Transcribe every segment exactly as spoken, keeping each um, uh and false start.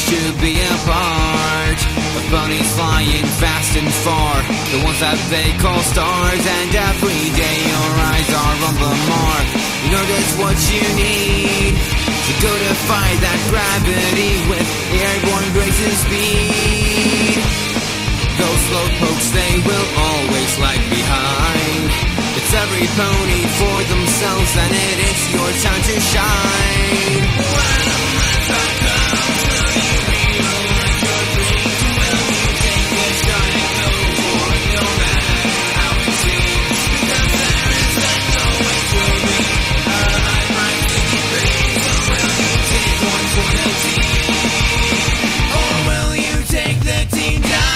to be a part of bunnies flying fast and far, the ones that they call stars. And every day your eyes are on the mark. You know just what you need to go to fight that gravity with airborne grace and speed. Those slowpokes, they will always lag behind. It's every pony for themselves, and it is your time to shine. When the man's back down, will you realize your dreams? Will you take the shot and go for it, no matter how it seems? Because there is that always will be a high price to be paid. So will you take one for the team? Or will you take the team down?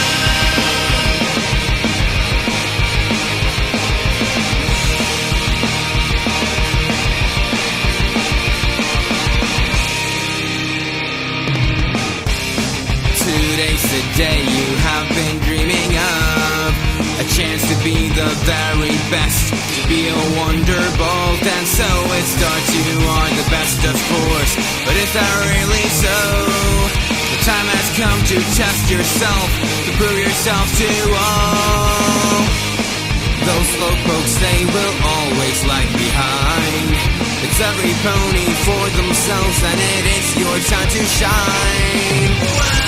Today's the day you have been dreaming of, a chance to be the very best, to be a wonderbolt. And so it starts, you are the best of course, but is that really so? The time has come to test yourself, to prove yourself to all. Those slowpokes, they will always lag behind. It's every pony for themselves, and it is your time to shine.